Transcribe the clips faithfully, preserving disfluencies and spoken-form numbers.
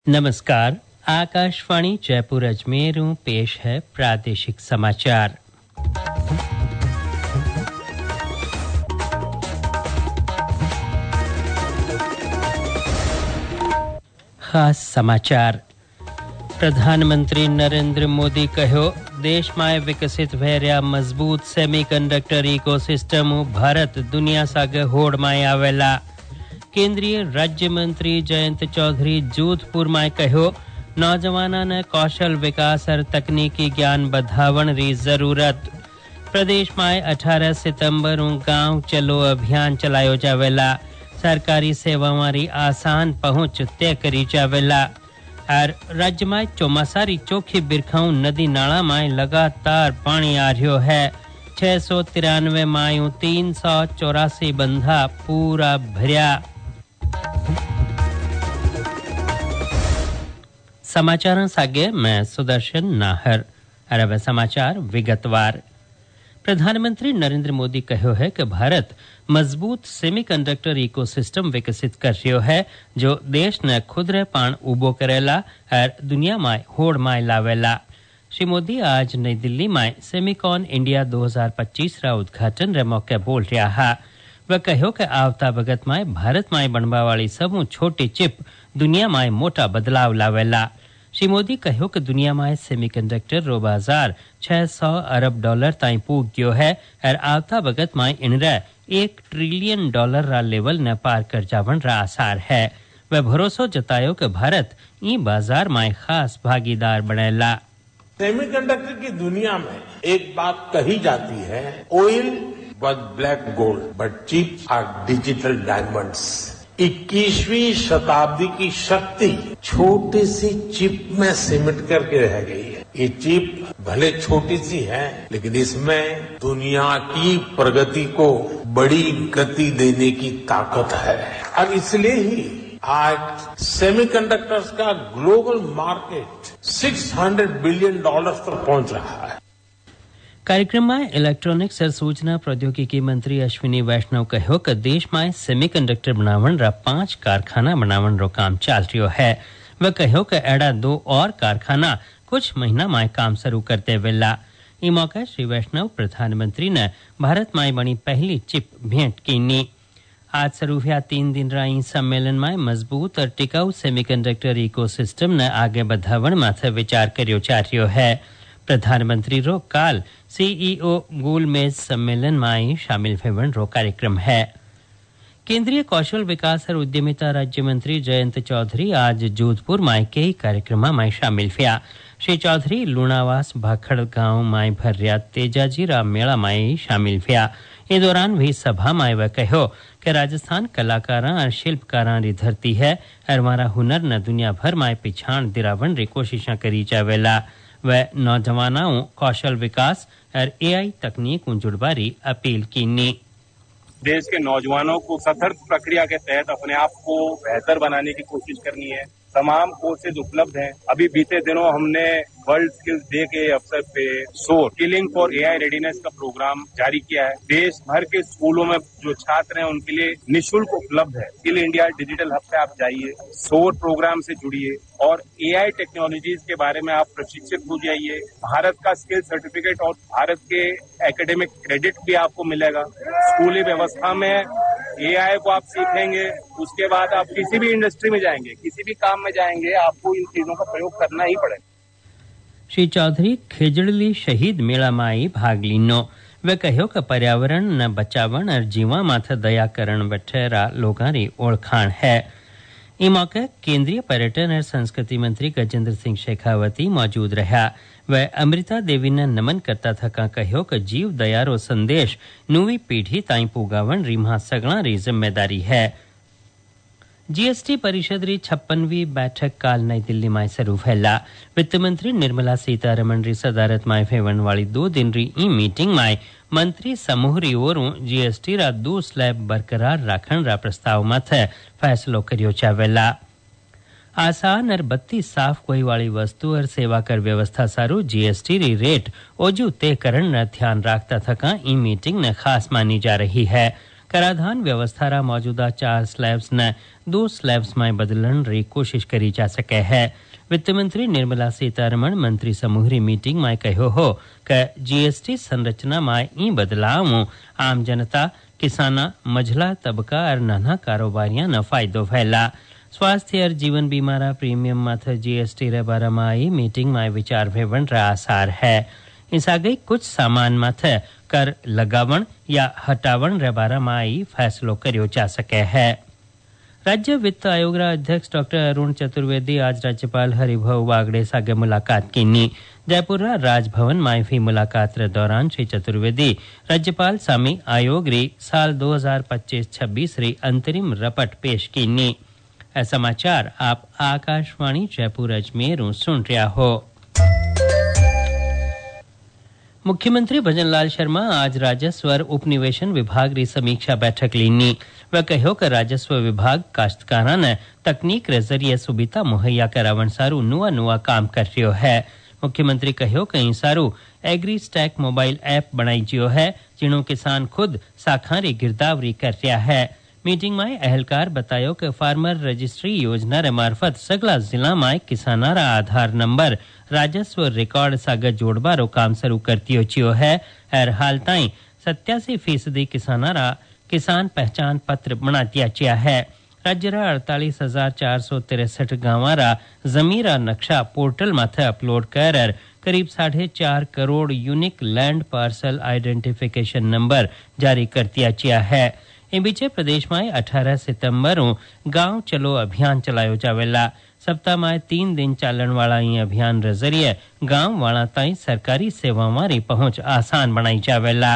नमस्कार, आकाशवाणी जयपुर अजमेर पेश है प्रादेशिक समाचार। खास समाचार। प्रधानमंत्री नरेंद्र मोदी कहो, देश में विकसित भैर्या मजबूत सेमीकंडक्टर इकोसिस्टम भारत दुनिया सागे होड़ में आवेला। केंद्रीय राज्य मंत्री जयंत चौधरी जोधपुर में कहो, नौजवानों ने कौशल विकास और तकनीकी ज्ञान बढ़ावण री जरूरत। प्रदेश में अठारह सितंबर गांव चलो अभियान चलायो जावेला। सरकारी सेवाओं री आसान पहुंच तय करी जावेला। और राज्य में चौमासारी चोखी बिरखाऊ नदी नाला में लगातार पानी आ रह्यो है। छह सौ तिरानवे मायू तीन सौ चौरासी बंधा पूरा भरिया। समाचारों सागे मैं सुदर्शन नाहर। अरब समाचार विगतवार। प्रधानमंत्री नरेंद्र मोदी कहो है कि भारत मजबूत सेमीकंडक्टर इकोसिस्टम विकसित कर रह्यो है, जो देश ने खुद रे पाण उबो करेला और दुनिया में होड़ में लावेला। श्री मोदी आज नई दिल्ली में सेमीकॉन इंडिया दो हज़ार पच्चीस रा उद्घाटन रे मौके बोल रहा हा। वह कहो कि आवता वक्त में भारत में बनवा वाली सबू छोटी चिप दुनिया में मोटा बदलाव लावेला। श्री मोदी कहो कि दुनिया में सेमीकंडक्टर रो बाजार छह सौ अरब डॉलर ताई पूग गयो है और आवता वक्त में इनरे एक ट्रिलियन डॉलर रा लेवल ने पार कर जावन रा आसार है। वह भरोसो जतायो कि भारत ई बाजार में खास भागीदार बनेला। सेमीकंडक्टर की दुनिया में एक बात कही जाती है, oil was black gold, but chips are digital diamonds. इक्कीसवीं शताब्दी की शक्ति छोटी सी चिप में सिमट करके रह गई है। ये चिप भले छोटी सी है, लेकिन इसमें दुनिया की प्रगति को बड़ी गति देने की ताकत है। और इसलिए ही आज सेमीकंडक्टर्स का ग्लोबल मार्केट छह सौ बिलियन डॉलर्स तक पहुंच रहा है। कार्यक्रम में इलेक्ट्रॉनिक्स और सूचना प्रौद्योगिकी मंत्री अश्विनी वैष्णव कहो कि देश में सेमीकंडक्टर बनावन रा पांच कारखाना बनावन रो काम चल रह्यो है। वह कहो कि एड़ा दो और कारखाना कुछ महीना में काम शुरू करते वेला। ई मौके श्री वैष्णव प्रधानमंत्री ने भारत में बनी पहली चिप भेंट कीनी। आज शुरू हुआ तीन दिन रा ई सम्मेलन में मजबूत और टिकाऊ सेमीकंडक्टर इकोसिस्टम ने आगे बढ़ावन माथे विचार कर्यो जा रह्यो है। प्रधानमंत्री रो काल सीईओ गोलमेज सम्मेलन में शामिल होवन रो कार्यक्रम है। केंद्रीय कौशल विकास और उद्यमिता राज्य मंत्री जयंत चौधरी आज जोधपुर में कई कार्यक्रमों में शामिल हुआ। श्री चौधरी लूणावास भाखड़ गांव में भर्या तेजाजी रा मेला में शामिल हुआ। इस दौरान भी सभा में वह कहो कि राजस्थान कलाकारां और शिल्पकारां री धरती है और हमारा हुनर न दुनिया भर में पिछाण दिरावन री कोशिशां करी जावेला। वह नौजवानों कौशल विकास और एआई तकनीक जुड़वारी अपील की नी। देश के नौजवानों को सतर्क प्रक्रिया के तहत अपने आप को बेहतर बनाने की कोशिश करनी है। तमाम कोर्सेज उपलब्ध हैं। अभी बीते दिनों हमने वर्ल्ड स्किल्स डे के अवसर पे SOAR skilling for AI readiness का प्रोग्राम जारी किया है। देश भर के स्कूलों में जो छात्र हैं उनके लिए निःशुल्क उपलब्ध है। स्किल इंडिया डिजिटल हब पे आप जाइए, सोर प्रोग्राम से जुड़िए और एआई टेक्नोलॉजीज के बारे में आप प्रशिक्षित हो जाइए। भारत का स्किल सर्टिफिकेट और भारत के एकेडमिक क्रेडिट भी आपको मिलेगा। स्कूली व्यवस्था में एआई को आप सीखेंगे, उसके बाद आप किसी भी इंडस्ट्री में जाएंगे, किसी भी काम में जाएंगे, आपको इन चीजों का प्रयोग करना ही पड़ेगा। श्री चौधरी खेजड़ली शहीद मेला में भाग लीनो। वे कहो कि पर्यावरण न बचावन और जीवा माथे दया करण बठेरा लोगां री ओळखाण है। ई मौके केंद्रीय पर्यटन और संस्कृति मंत्री गजेंद्र सिंह शेखावती मौजूद रहा। वह अमृता देवी ने नमन करता थका कहो कि जीव दया रो संदेश नवी पीढ़ी ताई पुगावन रीमा सगला री जिम्मेदारी है। जीएसटी परिषद री छप्पनवीं बैठक काल नई दिल्ली में शुरू भेला। वित्त मंत्री निर्मला सीतारमण री सदारत में होवन वाली दो दिन री ई मीटिंग में मंत्री समूह री ओरों जीएसटी रा दो स्लैब बरकरार राखण रा प्रस्ताव माथे फैसलो कर्यो जावेला। आसान और बत्ती साफ कोई वाली वस्तु और सेवा कर व्यवस्था सारू जीएसटी री रेट ओजू तय करण न ध्यान राखता थका ई मीटिंग ने खास मानी जा रही है। कराधान व्यवस्था रा मौजूदा चार स्लैब्स ने दो स्लैब्स में बदलन री कोशिश करी जा सके है। वित्त मंत्री निर्मला सीतारमण मंत्री समूह री मीटिंग में कहो हो कि जीएसटी संरचना में ई बदलाव आम जनता, किसाना, मझला तबका और नाना कारोबारियां न फायदो फैला। स्वास्थ्य और जीवन बीमा रा प्रीमियम माथ जीएसटी रे बारे में आई मीटिंग में विचार भेवन रा आसार है। इस आगे कुछ सामान माथ कर लगावण या हटावण रे बारे में आई फैसलो करियो जा सके है। राज्य वित्त आयोग रा अध्यक्ष डॉक्टर अरुण चतुर्वेदी आज राज्यपाल हरिभाऊ बागड़े सागे मुलाकात कीनी। जयपुर रा राजभवन में भी मुलाकात रे दौरान श्री चतुर्वेदी राज्यपाल सामी आयोग री साल दो हज़ार पच्चीस छब्बीस री अंतरिम रपट पेश कीनी। समाचार आप आकाशवाणी जयपुर अजमेर सुन रहा हो। मुख्यमंत्री भजनलाल शर्मा आज राजस्व और उपनिवेशन विभाग री समीक्षा बैठक लीनी। वह कहो कि राजस्व विभाग काश्तकारां ने तकनीक रे जरिए सुविधा मुहैया करावन सारू नुआ नुआ काम कर रह्यो है। मुख्यमंत्री कहो कि ई सारू एग्री स्टैक मोबाइल ऐप बनाई जियो है, जिणो किसान खुद साखारी गिरदावरी कर रहा है। मीटिंग में अहलकार बतायो कि फार्मर रजिस्ट्री योजना रे मार्फत सगला जिला में किसाना रा आधार नंबर राजस्व रिकॉर्ड सागर जोड़बारो काम शुरू करती चियो है और हाल ताई सत्यासी फीसदी किसाना रा किसान पहचान पत्र बना दिया चिया है। राज्य रा अड़तालीस हजार चार सौ तिरसठ गांवा रा जमीरा नक्शा पोर्टल माथे अपलोड कर करीब साढ़े चार crore unique land parcel identification number जारी कर दिया चिया है। इन बीचे प्रदेश में अठारह सितंबर गांव चलो अभियान चलायो जावेला। सप्ताह में तीन दिन चालन वाला ये अभियान रे जरिए गांव वाला ताई सरकारी सेवाओं री पहुंच आसान बनाई जावेला।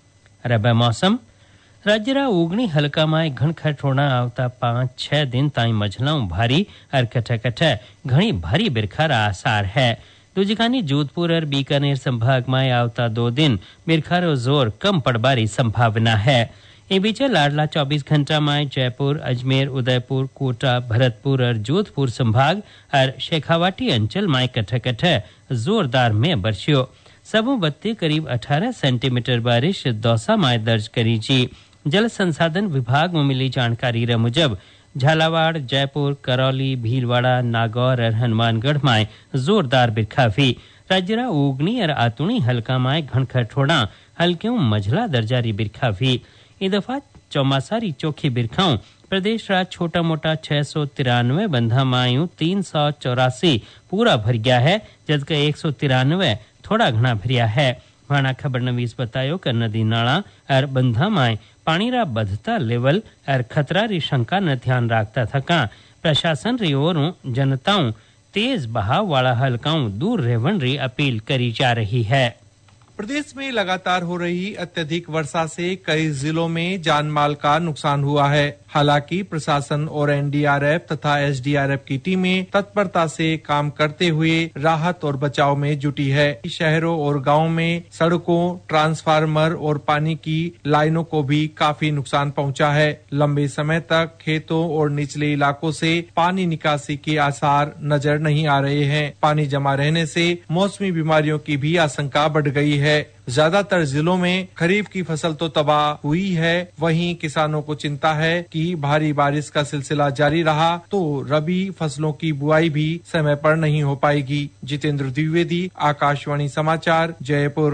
रबे मौसम राज्य रा उगनी हल्का में घनखट होना आवता पांच छह दिन ताई मझलाऊ भारी और कटे कटे घनी भारी बिरखा रा आसार है। दूजिकानी जोधपुर और बीकानेर संभाग में आवता दो दिन बिरखा रो जोर कम पड़बारी संभावना है। इन बीच लाडला चौबीस घंटा में जयपुर, अजमेर, उदयपुर, कोटा, भरतपुर और जोधपुर संभाग और शेखावाटी अंचल में कटे कटे जोरदार में बरसियो। सबों बत्ती करीब अठारह सेंटीमीटर बारिश दौसा में दर्ज करी जी। जल संसाधन विभाग में मिली जानकारी रे मुजब झालावाड़, जयपुर, करौली, भीलवाड़ा, नागौर और हनुमानगढ़ में जोरदार बिरखा हुई। राज्य रा उगनी और आतुणी हल्का में घनखट होना हल्क्यों मझला दर्जारी बिरखा हुई। ई दफा चौमासारी चोखी बिरखाओं प्रदेश रा छोटा मोटा छह सौ तिरानवे बंधा मायू तीन सौ चौरासी पूरा भर गया है, जबकि एक सौ तिरानवे थोड़ा घना भरिया है। भाना खबर नवीस बतायो कि नदी नाला और बंधा माय पानी रा बढ़ता लेवल और खतरा री शंका न ध्यान रखता थका प्रशासन री ओरों जनताओं तेज बहाव वाला हल्काओं दूर रहवन री अपील करी जा रही है। प्रदेश में लगातार हो रही अत्यधिक वर्षा से कई जिलों में जान माल का नुकसान हुआ है। हालांकि प्रशासन और एनडीआरएफ तथा एसडीआरएफ की टीमें तत्परता से काम करते हुए राहत और बचाव में जुटी है। शहरों और गांवों में सड़कों, ट्रांसफार्मर और पानी की लाइनों को भी काफी नुकसान पहुंचा है। लंबे समय तक खेतों और निचले इलाकों से पानी निकासी के आसार नजर नहीं आ रहे हैं। पानी जमा रहने से मौसमी बीमारियों की भी आशंका बढ़ गई है। ज्यादातर जिलों में खरीफ की फसल तो तबाह हुई है, वहीं किसानों को चिंता है कि भारी बारिश का सिलसिला जारी रहा तो रबी फसलों की बुआई भी समय पर नहीं हो पाएगी। जितेंद्र द्विवेदी, आकाशवाणी समाचार, जयपुर।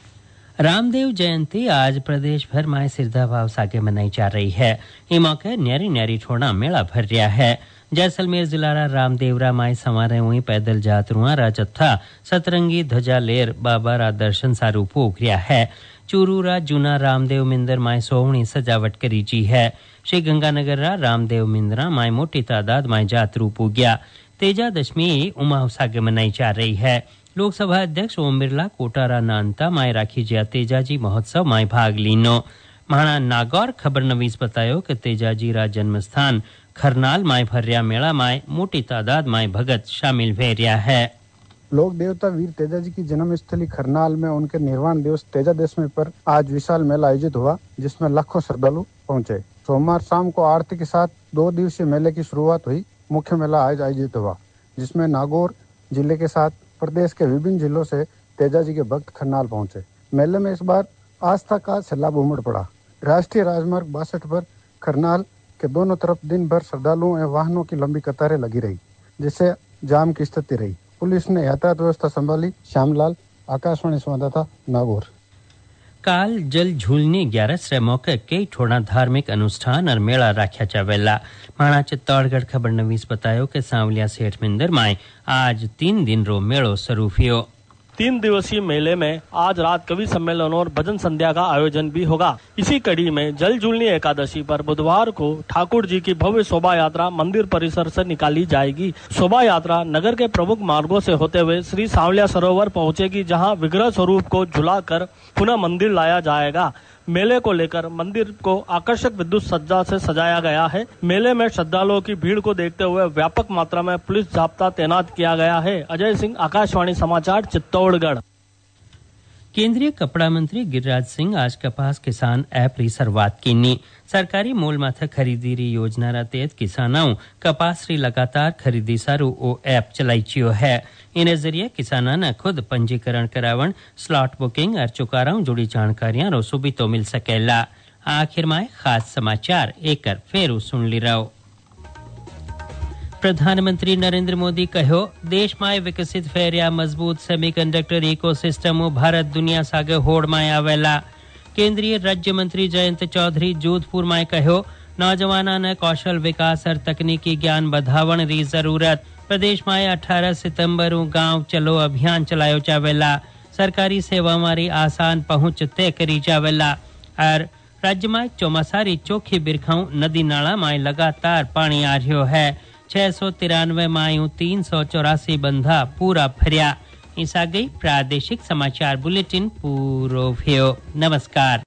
रामदेव जयंती आज प्रदेश भर में श्रद्धाभाव सागे मनाई जा रही है। ये मौके न्यारी न्यारी ठोड़ा मेला भर रहा है। जैसलमेर जिला रा रामदेवरा माई संवारे हुई पैदल जातरुआ रा जत्था सतरंगी ध्वजा लेर बाबा रा दर्शन सारू पोख रहा है। चूरू रा जूना रामदेव मिंदर माई सोहणी सजावट करी जी है। श्री गंगानगर रा रामदेव मिंदरा माई मोटी तादाद माई जातरू पूग्या। तेजा दशमी उमा सागे मनाई जा रही है। लोकसभा अध्यक्ष ओम बिरला कोटारा नानता माई राखी जया तेजाजी महोत्सव माई भाग लीनो। महाना नागौर खबर नवीस बतायो कि तेजाजी रा जन्म स्थान खरनाल माय भर्या मेला माय मोटी तादाद माय भगत शामिल भे रहा है। लोक देवता वीर तेजाजी की जन्म स्थली खरनाल में उनके निर्वाण दिवस तेजा दशमी पर आज विशाल मेला आयोजित हुआ, जिसमें लाखों श्रद्धालु पहुंचे। सोमवार शाम को आरती के साथ दो दिवसीय मेले की शुरुआत हुई। मुख्य मेला आज आयोजित हुआ, जिसमें नागौर जिले के साथ प्रदेश के विभिन्न जिलों से तेजाजी के भक्त खरनाल पहुंचे। मेले में इस बार आस्था का सैलाब उमड़ पड़ा। राष्ट्रीय राजमार्ग बासठ पर करनाल के दोनों तरफ दिन भर श्रद्धालुओं एवं वाहनों की लंबी कतारें लगी रही, जिससे जाम की स्थिति रही। पुलिस ने यातायात व्यवस्था संभाली। श्यामलाल, आकाशवाणी संवाददाता, नागौर। काल जल झूलनी ग्यारस रे मौके कई ठोड़ा धार्मिक अनुष्ठान और मेला राख्या चावेला। माणा चित्तौड़गढ़ खबर नवीस बतायो कि सांवलिया सेठ मंदिर में आज तीन दिन रो मेलो शुरू हुयो। तीन दिवसीय मेले में आज रात कवि सम्मेलन और भजन संध्या का आयोजन भी होगा। इसी कड़ी में जल झूलनी एकादशी पर बुधवार को ठाकुर जी की भव्य शोभा यात्रा मंदिर परिसर से निकाली जाएगी। शोभा यात्रा नगर के प्रमुख मार्गों से होते हुए श्री सांवलिया सरोवर पहुंचेगी, जहां विग्रह स्वरूप को झुलाकर पुनः मंदिर लाया जाएगा। मेले को लेकर मंदिर को आकर्षक विद्युत सज्जा से सजाया गया है। मेले में श्रद्धालुओं की भीड़ को देखते हुए व्यापक मात्रा में पुलिस जाब्ता तैनात किया गया है। अजय सिंह, आकाशवाणी समाचार, चित्तौड़गढ़। केंद्रीय कपड़ा मंत्री गिरिराज सिंह आज कपास किसान ऐप री शुरुआत कीनी। सरकारी मोल माथे खरीदी री योजना रा तहत किसानों कपास री लगातार खरीदी सारू ओ ऐप चलाईचियो है। इन जरिए किसाना ने खुद पंजीकरण करावण, स्लॉट बुकिंग और चुकाराओं जुड़ी जानकारियां रो सुबितो मिल सकेला। आखिर में खास समाचार एक फेरू सुन ली रहो। प्रधानमंत्री नरेंद्र मोदी कहो, देश में विकसित फेरिया मजबूत सेमीकंडक्टर इकोसिस्टम भारत दुनिया सागे होड़ में आवेला। केंद्रीय राज्य मंत्री जयंत चौधरी जोधपुर में कहो, नौजवाना ने कौशल विकास और तकनीकी ज्ञान बढ़ावण री जरूरत। प्रदेश में अठारह सितंबर गांव चलो अभियान चलायो जावेला। सरकारी सेवा मारी आसान पहुंच तय करी जावेला। और राज्य में चौमासारी चोखी बिरखाऊ नदी नाला में लगातार पानी आ रह्यो है। छह सौ तिरानवे मायू तीन सौ चौरासी बंधा पूरा भरिया। ईसा गई प्रादेशिक समाचार बुलेटिन पूरो भ्यो। नमस्कार।